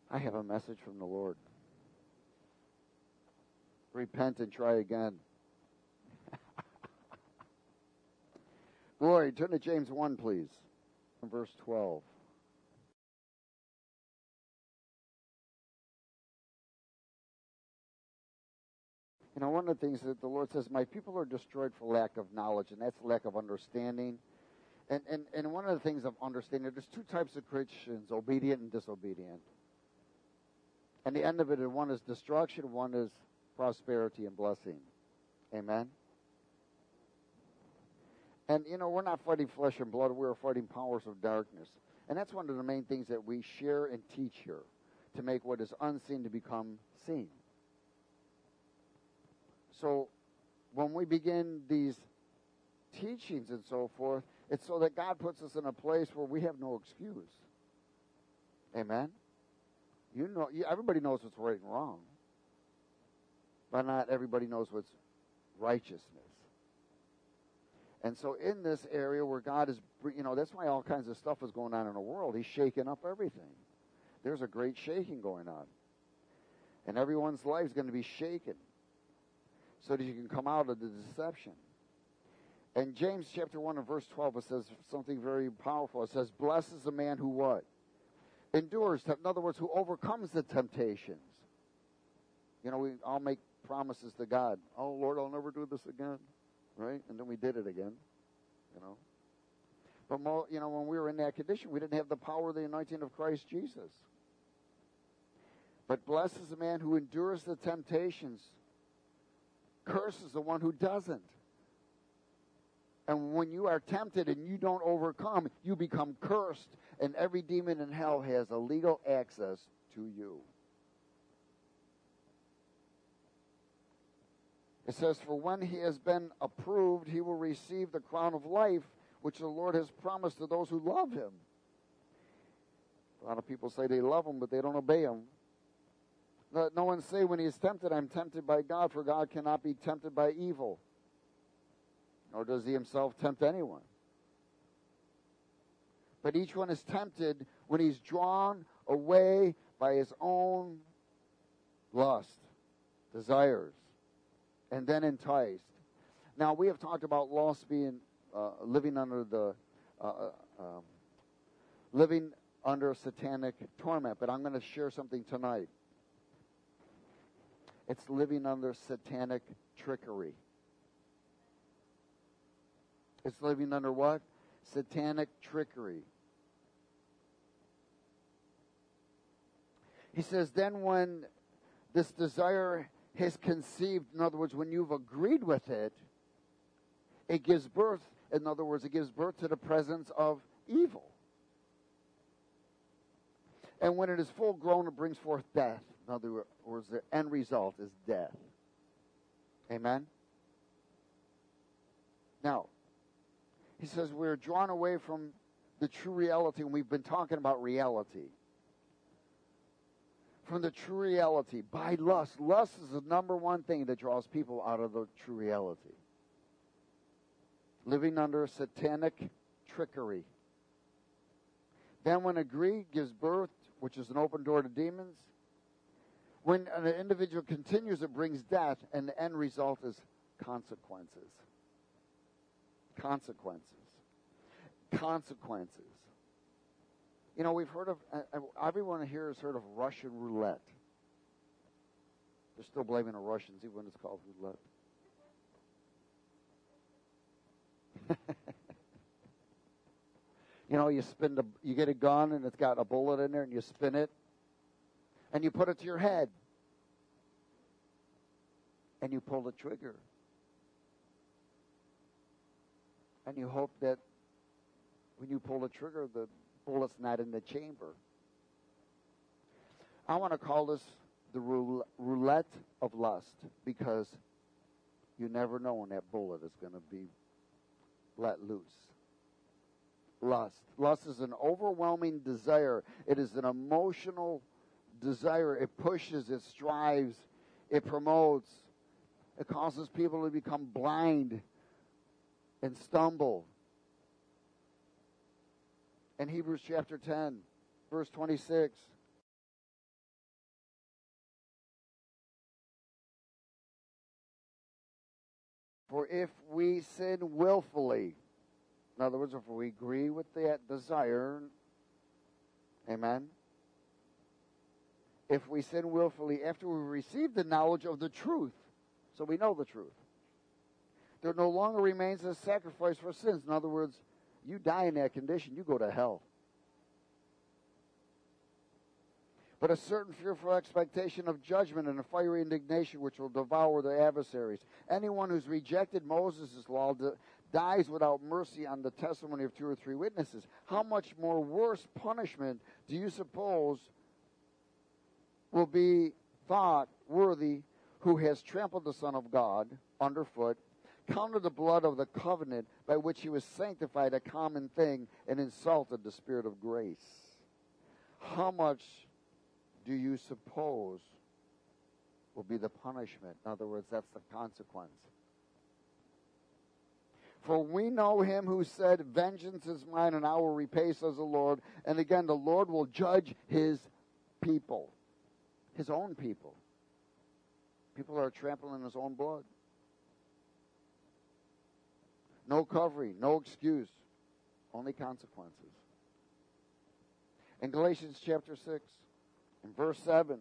I have a message from the Lord. Repent and try again. Glory, turn to James 1, please. Verse 12. You know, one of the things that the Lord says, my people are destroyed for lack of knowledge, and that's lack of understanding. And one of the things of understanding, there's two types of Christians, obedient and disobedient. And the end of it, one is destruction, one is prosperity and blessing. Amen? And, you know, we're not fighting flesh and blood. We're fighting powers of darkness. And that's one of the main things that we share and teach here, to make what is unseen to become seen. So when we begin these teachings and so forth, it's so that God puts us in a place where we have no excuse. Amen? You know, everybody knows what's right and wrong, but not everybody knows what's righteousness. And so in this area where God is, you know, that's why all kinds of stuff is going on in the world. He's shaking up everything. There's a great shaking going on. And everyone's life is going to be shaken so that you can come out of the deception. And James chapter 1 and verse 12, it says something very powerful. It says, blessed is the man who what? Endures. In other words, who overcomes the temptations. You know, we all make promises to God. Oh, Lord, I'll never do this again. Right? And then we did it again. You know. But, you know, when we were in that condition, we didn't have the power of the anointing of Christ Jesus. But blessed is the man who endures the temptations. Curses the one who doesn't. And when you are tempted and you don't overcome, you become cursed. And every demon in hell has a legal access to you. It says, for when he has been approved, he will receive the crown of life, which the Lord has promised to those who love him. A lot of people say they love him, but they don't obey him. Let no one say when he is tempted, I'm tempted by God, for God cannot be tempted by evil. Nor does he himself tempt anyone. But each one is tempted when he's drawn away by his own lust, desires, and then enticed. Now, we have talked about lust being living under satanic torment, but I'm going to share something tonight. It's living under satanic trickery. It's living under what? Satanic trickery. He says, then when this desire has conceived, in other words, when you've agreed with it, it gives birth, in other words, it gives birth to the presence of evil. And when it is full grown, it brings forth death. In other words, the end result is death. Amen? Now, he says we're drawn away from the true reality, and we've been talking about reality. From the true reality by lust. Lust is the number one thing that draws people out of the true reality. Living under satanic trickery. Then when greed gives birth, which is an open door to demons, when an individual continues, it brings death, and the end result is consequences. Consequences. Consequences. You know, we've heard of, everyone here has heard of Russian roulette. They're still blaming the Russians, even when it's called roulette. You know, you get a gun and it's got a bullet in there and you spin it and you put it to your head and you pull the trigger. And you hope that when you pull the trigger, the bullet's not in the chamber. I want to call this the roulette of lust, because you never know when that bullet is going to be let loose. Lust. Lust is an overwhelming desire. It is an emotional desire. It pushes, it strives, it promotes. It causes people to become blind and stumble. In Hebrews chapter 10, verse 26, For if we sin willfully, in other words, if we agree with that desire, amen? If we sin willfully after we receive the knowledge of the truth, so we know the truth, there no longer remains a sacrifice for sins. In other words, you die in that condition, you go to hell. But a certain fearful expectation of judgment and a fiery indignation which will devour the adversaries. Anyone who's rejected Moses' law dies without mercy on the testimony of 2 or 3 witnesses. How much more worse punishment do you suppose will be thought worthy who has trampled the Son of God underfoot, counted the blood of the covenant by which he was sanctified a common thing, and insulted the Spirit of grace? How much do you suppose will be the punishment? In other words, that's the consequence. For we know him who said, vengeance is mine and I will repay, says the Lord. And again, the Lord will judge his people, his own people. People are trampling his own blood. No covering, no excuse, only consequences. In Galatians chapter 6, in verse 7,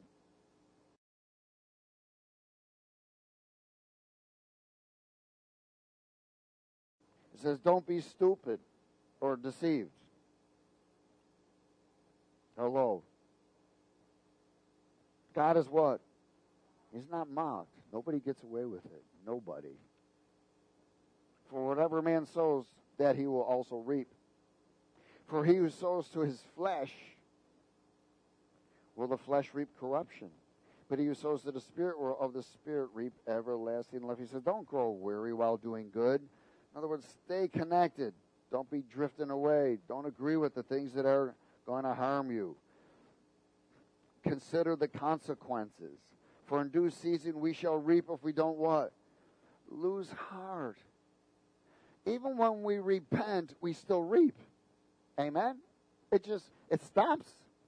it says, don't be stupid or deceived. Hello. God is what? He's not mocked. Nobody gets away with it. Nobody. For whatever man sows, that he will also reap. For he who sows to his flesh, will the flesh reap corruption? But he who sows to the Spirit will of the Spirit reap everlasting life. He says, don't grow weary while doing good. In other words, stay connected. Don't be drifting away. Don't agree with the things that are going to harm you. Consider the consequences. For in due season we shall reap if we don't what? Lose heart. Even when we repent, we still reap. Amen? It stops.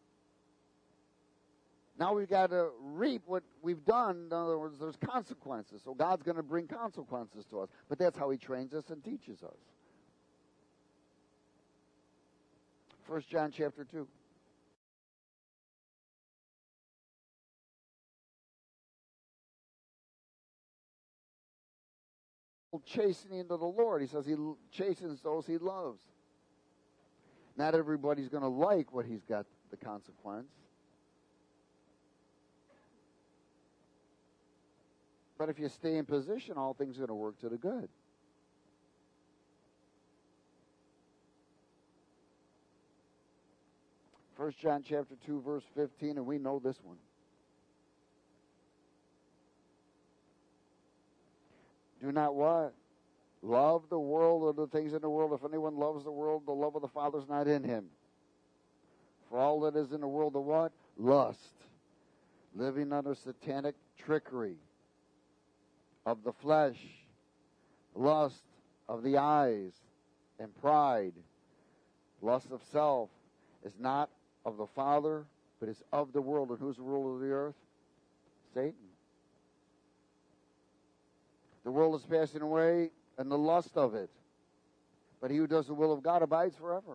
Now we've got to reap what we've done. In other words, there's consequences. So God's going to bring consequences to us. But that's how he trains us and teaches us. 1 John chapter 2. Chastening to the Lord. He says he chastens those he loves. Not everybody's going to like what he's got the consequence. But if you stay in position, all things are going to work to the good. First John chapter 2, verse 15, and we know this one. Do not what? Love the world or the things in the world. If anyone loves the world, the love of the Father is not in him. For all that is in the world, the what? Lust. Living under satanic trickery of the flesh, lust of the eyes, and pride, lust of self, is not of the Father, but is of the world. And who's the ruler of the earth? Satan. The world is passing away, and the lust of it. But he who does the will of God abides forever.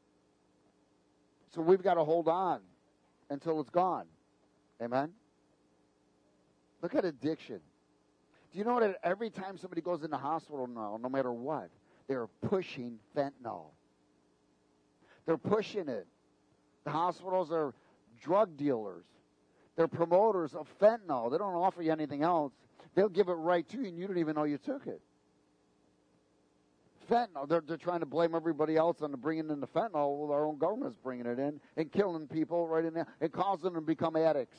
So we've got to hold on until it's gone. Amen? Look at addiction. Do you know that every time somebody goes in the hospital now, no matter what, they're pushing fentanyl. They're pushing it. The hospitals are drug dealers. They're promoters of fentanyl. They don't offer you anything else. They'll give it right to you, and you don't even know you took it. Fentanyl, they're trying to blame everybody else on bringing in the fentanyl. Well, our own government's bringing it in and killing people right in there and causing them to become addicts.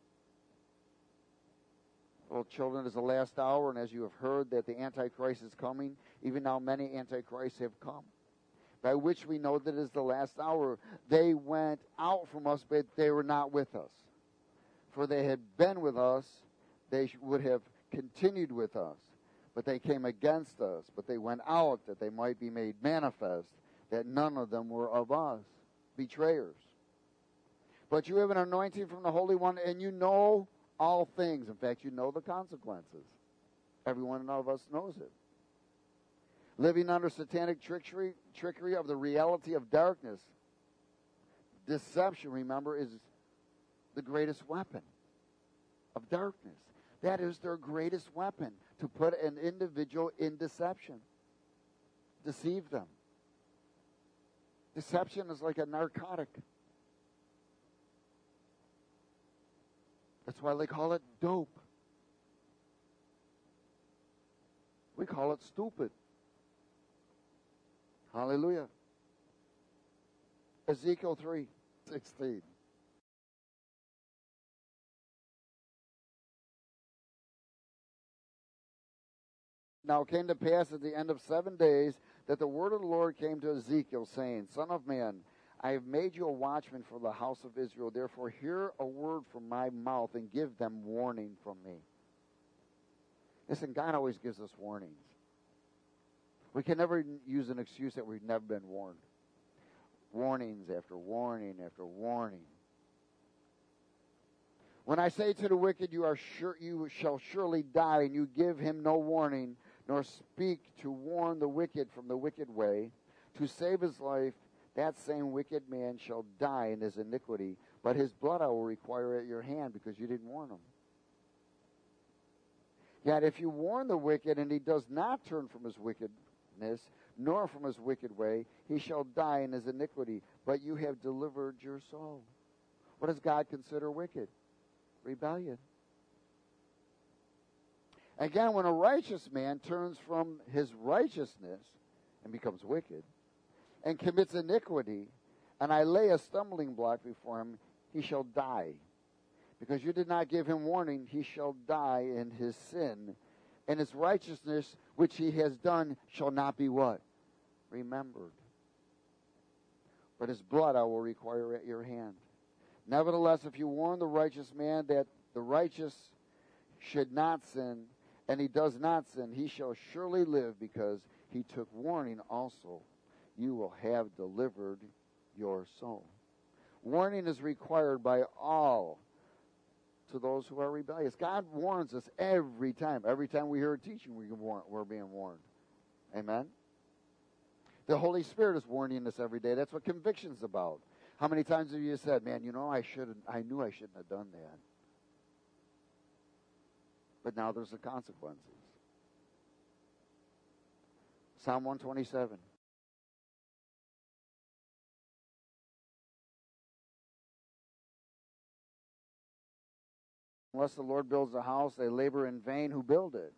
Well, children, it is the last hour, and as you have heard that the Antichrist is coming, even now many Antichrists have come, by which we know that it is the last hour. They went out from us, but they were not with us. For they had been with us, they would have continued with us. But they came against us, but they went out that they might be made manifest, that none of them were of us, betrayers. But you have an anointing from the Holy One, and you know all things. In fact, you know the consequences. Every one of us knows it. Living under satanic trickery of the reality of darkness. Deception, remember, is the greatest weapon of darkness. That is their greatest weapon, to put an individual in deception. Deceive them. Deception is like a narcotic. That's why they call it dope. We call it stupid. Hallelujah. Ezekiel 3:16. Now it came to pass at the end of 7 days that the word of the Lord came to Ezekiel, saying, Son of man, I have made you a watchman for the house of Israel. Therefore hear a word from my mouth and give them warning from me. Listen, God always gives us warnings. We can never use an excuse that we've never been warned. Warnings after warning after warning. When I say to the wicked, you shall surely die, and you give him no warning, nor speak to warn the wicked from the wicked way, to save his life, that same wicked man shall die in his iniquity, but his blood I will require at your hand, because you didn't warn him. Yet if you warn the wicked, and he does not turn from his wickedness, nor from his wicked way, he shall die in his iniquity, but you have delivered your soul. What does God consider wicked? Rebellion. Again, when a righteous man turns from his righteousness and becomes wicked, and commits iniquity, and I lay a stumbling block before him, he shall die. Because you did not give him warning, he shall die in his sin, and his righteousness which he has done shall not be what? Remembered. But his blood I will require at your hand. Nevertheless, if you warn the righteous man that the righteous should not sin, and he does not sin, he shall surely live, because he took warning also. You will have delivered your soul. Warning is required by all to those who are rebellious. God warns us every time. Every time we hear a teaching, we're being warned. Amen? The Holy Spirit is warning us every day. That's what conviction's about. How many times have you said, man, I knew I shouldn't have done that. But now there's the consequences. Psalm 127. Unless the Lord builds a house, they labor in vain who build it.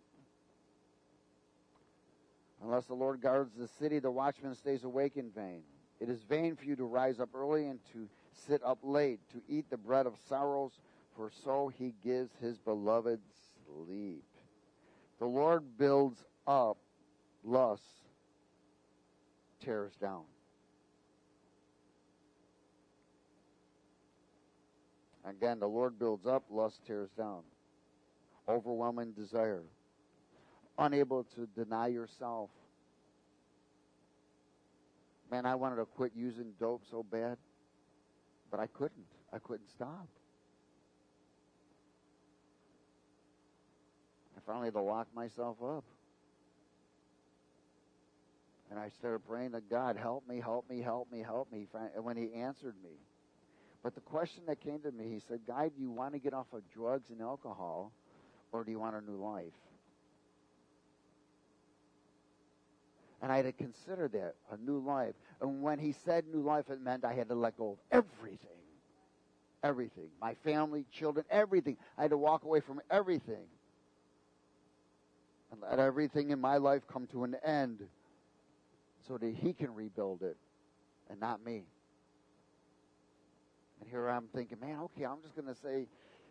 Unless the Lord guards the city, the watchman stays awake in vain. It is vain for you to rise up early and to sit up late, to eat the bread of sorrows, for so he gives his beloved sleep. The Lord builds up, lust tears down. Again, the Lord builds up, lust tears down. Overwhelming desire. Unable to deny yourself. Man, I wanted to quit using dope so bad, but I couldn't. I couldn't stop. I finally had to lock myself up. And I started praying to God, help me, help me, help me, help me. And when he answered me. But the question that came to me, he said, God, do you want to get off of drugs and alcohol, or do you want a new life? And I had to consider that, a new life. And when he said new life, it meant I had to let go of everything. Everything. My family, children, everything. I had to walk away from everything. And let everything in my life come to an end so that he can rebuild it and not me. And here I'm thinking, man, okay, I'm just going to say,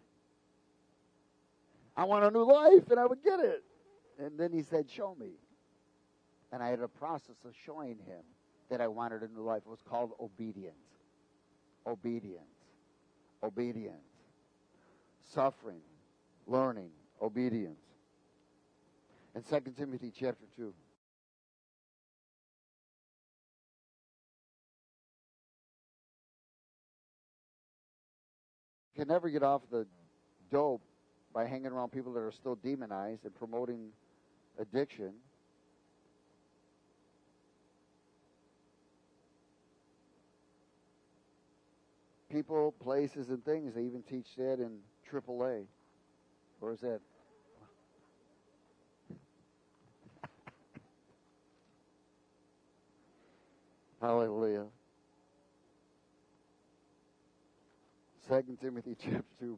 I want a new life, and I would get it. And then he said, show me. And I had a process of showing him that I wanted a new life. It was called obedience. Obedience. Obedience. Suffering. Learning. Obedience. In 2 Timothy chapter 2. You can never get off the dope by hanging around people that are still demonized and promoting addiction. people, places, and things. They even teach that in AAA. Or is that? Hallelujah. 2 Timothy chapter 2.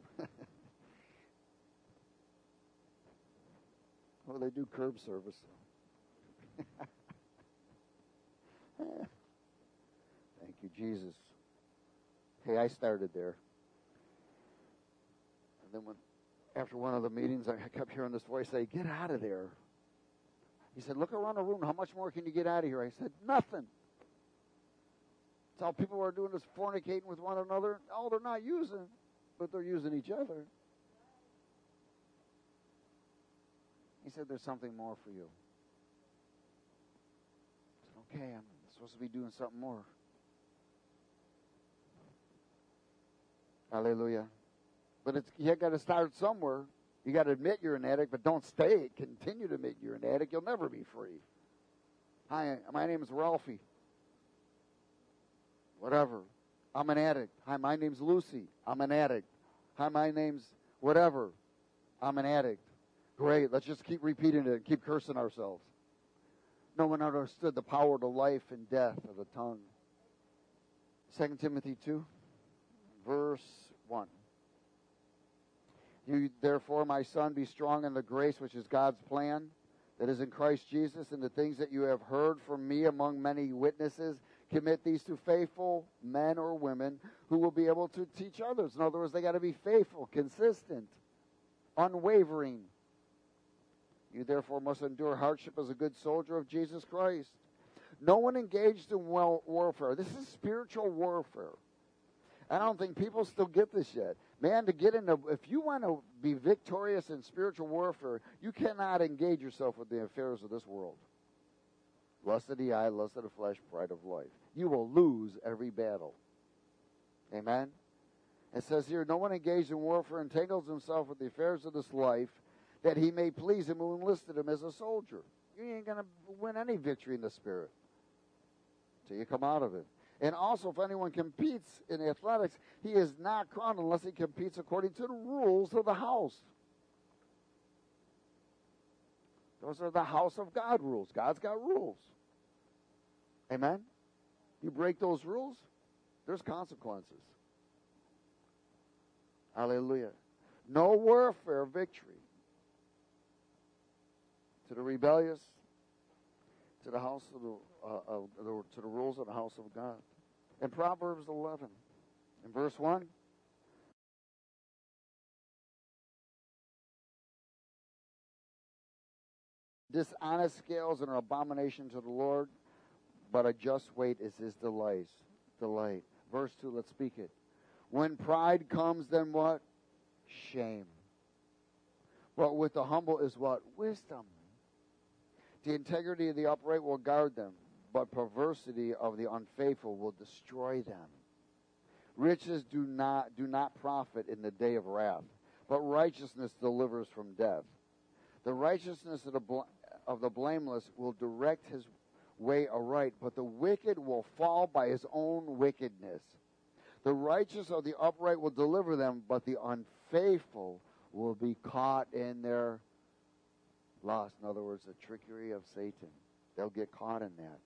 Oh, they do curb service. Thank you, Jesus. Hey, I started there. And then after one of the meetings, I kept hearing this voice say, "Get out of there." He said, "Look around the room. How much more can you get out of here?" I said, "Nothing." It's all people are doing is fornicating with one another. Oh, they're not using, but they're using each other. He said, "There's something more for you." I said, "Okay, I'm supposed to be doing something more." Hallelujah. But you got to start somewhere. You got to admit you're an addict, but don't stay. Continue to admit you're an addict. You'll never be free. Hi, my name is Ralphie. Whatever. I'm an addict. Hi, my name's Lucy. I'm an addict. Hi, my name's whatever. I'm an addict. Great. Let's just keep repeating it and keep cursing ourselves. No one understood the power to life and death of the tongue. 2 Timothy 2, verse 1. You, therefore, my son, be strong in the grace which is God's plan, that is in Christ Jesus, and the things that you have heard from me among many witnesses, commit these to faithful men or women who will be able to teach others. In other words, they got to be faithful, consistent, unwavering. You therefore must endure hardship as a good soldier of Jesus Christ. No one engaged in warfare. This is spiritual warfare. I don't think people still get this yet. Man, if you want to be victorious in spiritual warfare, you cannot engage yourself with the affairs of this world. Lust of the eye, lust of the flesh, pride of life. You will lose every battle. Amen? It says here, no one engaged in warfare entangles himself with the affairs of this life, that he may please him who enlisted him as a soldier. You ain't going to win any victory in the spirit till you come out of it. And also, if anyone competes in athletics, he is not crowned unless he competes according to the rules of the house. Those are the house of God rules. God's got rules. Amen? You break those rules, there's consequences. Hallelujah. No warfare victory. To the rebellious, to the house of to the rules of the house of God. In Proverbs 11, in verse 1, dishonest scales are an abomination to the Lord, but a just weight is his delight. Verse 2, let's speak it. When pride comes, then what? Shame. But with the humble is what? Wisdom. The integrity of the upright will guard them, but perversity of the unfaithful will destroy them. Riches do not profit in the day of wrath, but righteousness delivers from death. The righteousness of the blameless will direct his way aright, but the wicked will fall by his own wickedness. The righteous of the upright will deliver them, but the unfaithful will be caught in their lust. In other words, the trickery of Satan. They'll get caught in that.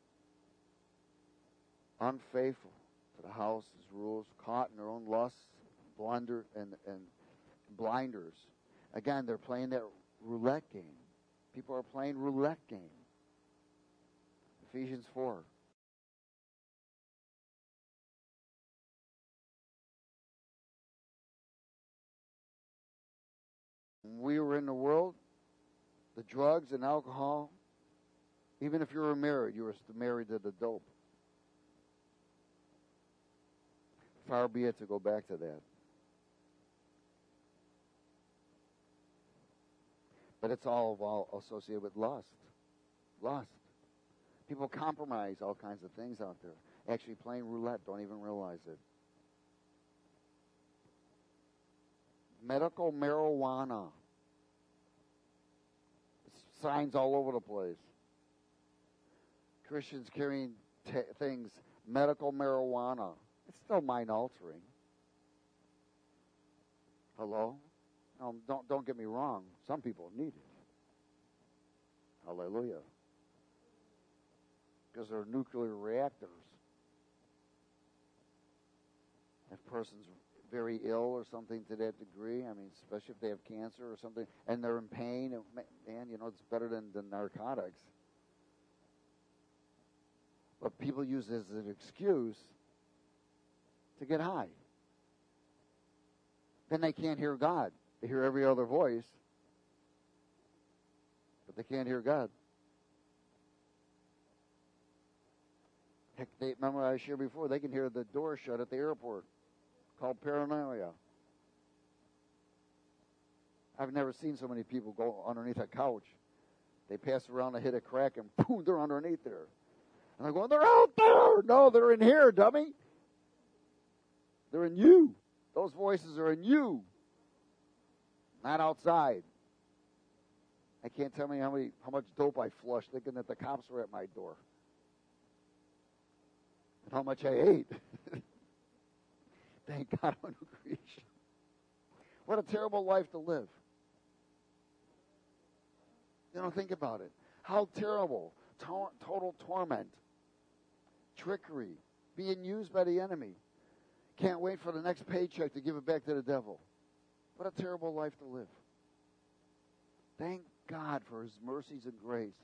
Unfaithful to the house, his rules, caught in their own lusts, blunder, and blinders. Again, they're playing that roulette game. People are playing roulette game. Ephesians 4. When we were in the world, the drugs and alcohol, even if you were married, you were married to the dope. Far be it to go back to that. But it's all associated with lust. Lust. People compromise all kinds of things out there. Actually playing roulette, don't even realize it. Medical marijuana. Signs all over the place. Christians carrying things, medical marijuana. It's still mind altering. Hello? Don't get me wrong. Some people need it. Hallelujah. Because they're nuclear reactors. If a person's very ill or something to that degree, I mean, especially if they have cancer or something, and they're in pain, man, it's better than narcotics. But people use it as an excuse to get high. Then they can't hear God. They hear every other voice, but they can't hear God. Heck, remember I shared before, they can hear the door shut at the airport, called paranoia. I've never seen so many people go underneath a couch. They pass around, they hit a crack, and boom, they're underneath there. And they're going, they're out there. No, they're in here, dummy. They're in you. Those voices are in you, not outside. I can't tell me how much dope I flushed thinking that the cops were at my door. And how much I ate. Thank God I'm a new creation. What a terrible life to live. Think about it. How terrible. Total torment. Trickery. Being used by the enemy. Can't wait for the next paycheck to give it back to the devil. What a terrible life to live. Thank God for his mercies and grace.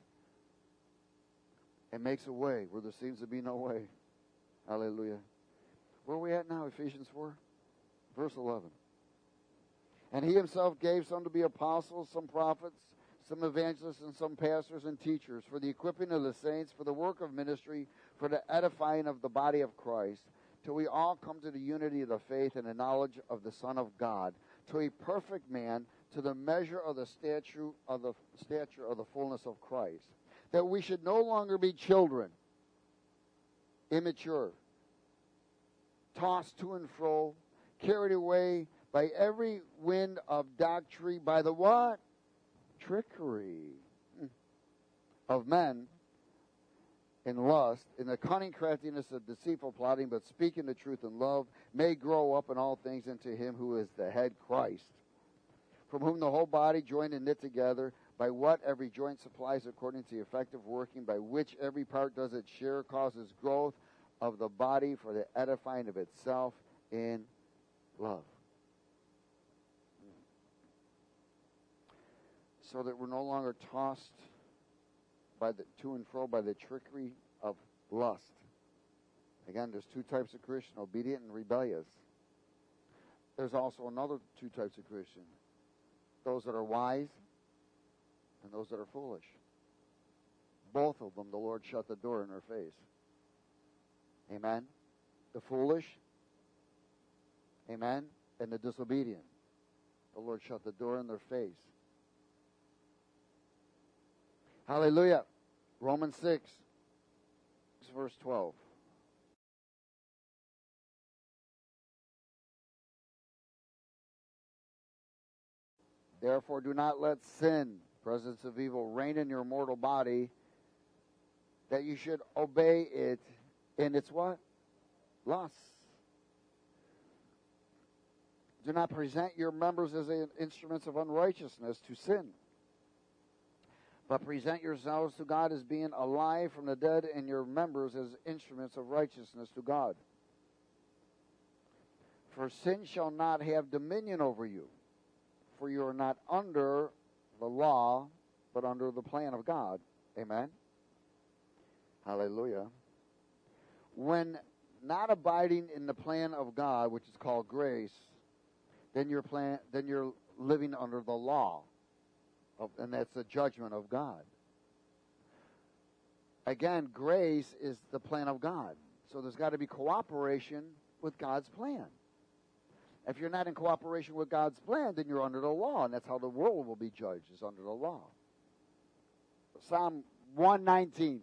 And makes a way where there seems to be no way. Hallelujah. Where are we at now? Ephesians 4, verse 11. And he himself gave some to be apostles, some prophets, some evangelists, and some pastors and teachers for the equipping of the saints, for the work of ministry, for the edifying of the body of Christ, till we all come to the unity of the faith and the knowledge of the Son of God, to a perfect man, to the measure of the stature of the fullness of Christ, that we should no longer be children, immature, tossed to and fro, carried away by every wind of doctrine, by the what? Trickery of men in lust, in the cunning craftiness of deceitful plotting, but speaking the truth in love, may grow up in all things into him who is the head, Christ, from whom the whole body joined and knit together, by what every joint supplies according to the effective working, by which every part does its share, causes growth of the body for the edifying of itself in love. So that we're no longer tossed to and fro by the trickery of lust. Again, there's two types of Christian, obedient and rebellious. There's also another two types of Christian. Those that are wise and those that are foolish. Both of them, the Lord shut the door in their face. Amen? The foolish, amen, and the disobedient. The Lord shut the door in their face. Hallelujah. Romans 6, verse 12. Therefore do not let sin, presence of evil, reign in your mortal body, that you should obey it in its what? Lusts. Do not present your members as instruments of unrighteousness to sin, but present yourselves to God as being alive from the dead, and your members as instruments of righteousness to God. For sin shall not have dominion over you, for you are not under the law, but under the plan of God. Amen? Hallelujah. When not abiding in the plan of God, which is called grace, then you're living under the law. And that's the judgment of God. Again, grace is the plan of God. So there's got to be cooperation with God's plan. If you're not in cooperation with God's plan, then you're under the law, and that's how the world will be judged, is under the law. Psalm 119.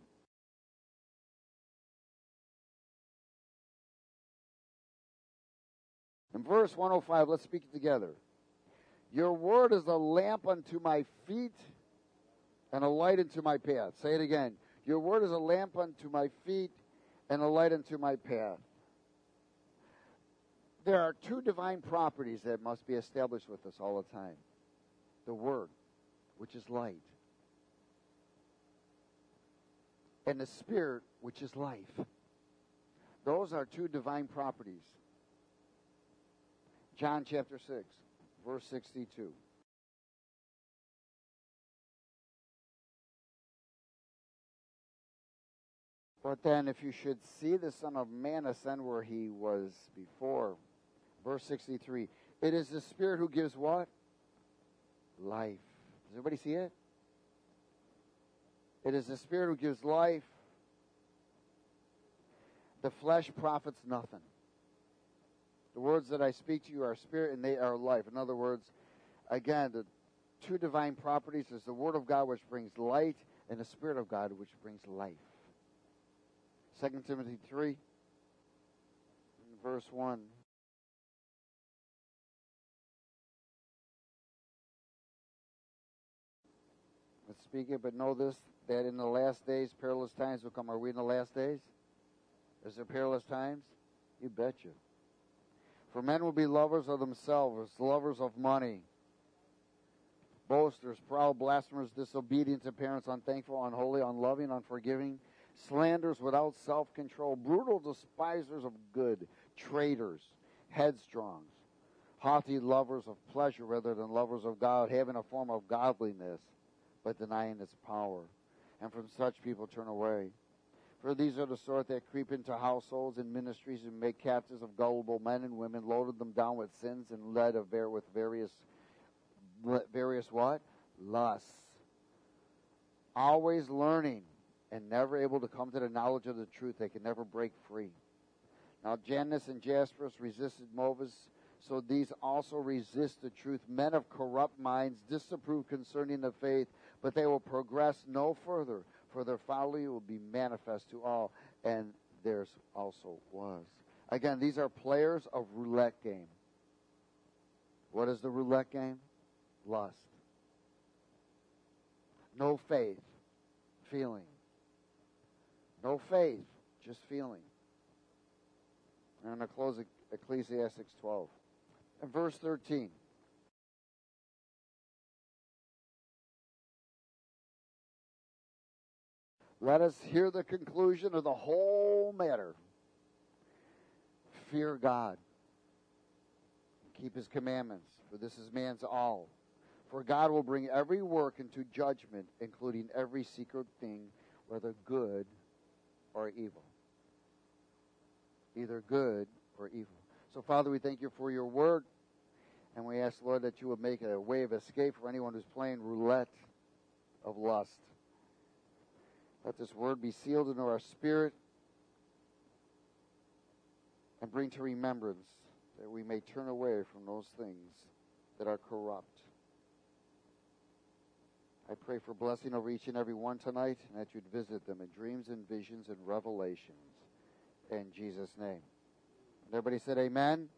In verse 105, let's speak it together. Your word is a lamp unto my feet and a light unto my path. Say it again. Your word is a lamp unto my feet and a light unto my path. There are two divine properties that must be established with us all the time. The Word, which is light, and the Spirit, which is life. Those are two divine properties. John chapter 6, verse 62. But then if you should see the Son of Man ascend where he was before, verse 63, it is the Spirit who gives what? Life. Does everybody see it? It is the Spirit who gives life. The flesh profits nothing. The words that I speak to you are spirit and they are life. In other words, again, the two divine properties is the Word of God which brings light and the Spirit of God which brings life. 2 Timothy 3, verse 1. Let's speak it, but know this, that in the last days perilous times will come. Are we in the last days? Is there perilous times? You betcha. For men will be lovers of themselves, lovers of money, boasters, proud, blasphemers, disobedient to parents, unthankful, unholy, unloving, unforgiving, slanderers, without self-control, brutal, despisers of good, traitors, headstrongs, haughty, lovers of pleasure rather than lovers of God, having a form of godliness, but denying its power. And from such people turn away. For these are the sort that creep into households and ministries and make captives of gullible men and women, loaded them down with sins and led with various what? Lusts. Always learning and never able to come to the knowledge of the truth. They can never break free. Now Jannes and Jaspers resisted Moses, so these also resist the truth. Men of corrupt minds disapprove concerning the faith, but they will progress no further, for their folly will be manifest to all, and theirs also was. Again, these are players of roulette game. What is the roulette game? Lust. No faith, feeling. No faith, just feeling. And I'm going to close Ecclesiastes 12. And verse 13. Let us hear the conclusion of the whole matter. Fear God. Keep his commandments, for this is man's all. For God will bring every work into judgment, including every secret thing, whether good or evil. Either good or evil. So, Father, we thank you for your word, and we ask, Lord, that you would make a way of escape for anyone who's playing roulette of lust. Let this word be sealed into our spirit and bring to remembrance that we may turn away from those things that are corrupt. I pray for blessing over each and every one tonight, and that you'd visit them in dreams and visions and revelations. In Jesus' name. And everybody said amen.